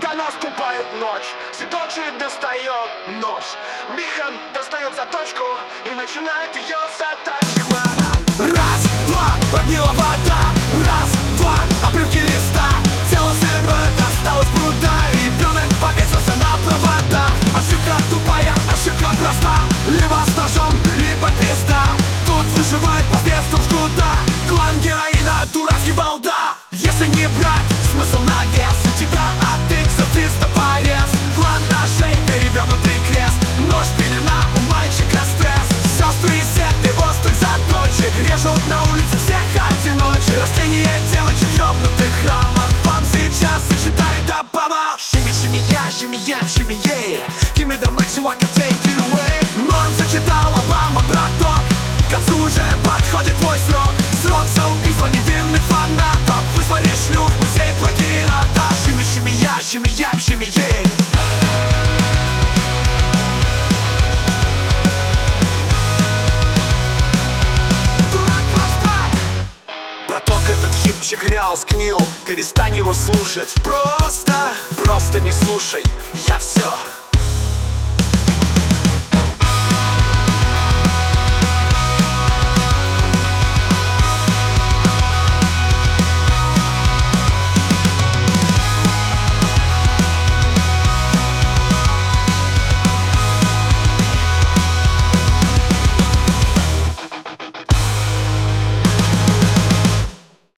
Когда наступает ночь, цветочек достает нож. Михан достает заточку и начинает ее затачивать. Раз, два, подняла вода. Раз, два, обрывки листа. Тело сырое, досталось пруда. Ребенок повесился на провода. Ошибка тупая, ошибка проста. Либо с ножом, либо пизда. Тут выживает посредством жгута. Клан героина, дурацкий балда. Если не брать, смысл на вес. У тебя от экзорциста порез. Клан ножей, перевернутый крест. Нож, пелена, у мальчика стресс. Сестры и секты, воздух заточек. Режут на улице всех одиночек. Растения девочек, ёбнутых храмов. Вам сейчас сочетает Обама. Shimmy, shimmy, yeah, shimmy, yeah, shimmy, yeah. Give me the mic so I can take it away. Норм зачитал Обама, браток. К концу уже подходит твой срок. Срок за убийство невинных фанатов. Вызвали шлюх, музей плагиата. Shimmy, shimmy, yeah, shimmy, yeah, shimmy, yeah. Браток, этот хипчик реал сгнил. Перестань его слушать. Просто не слушай. Я все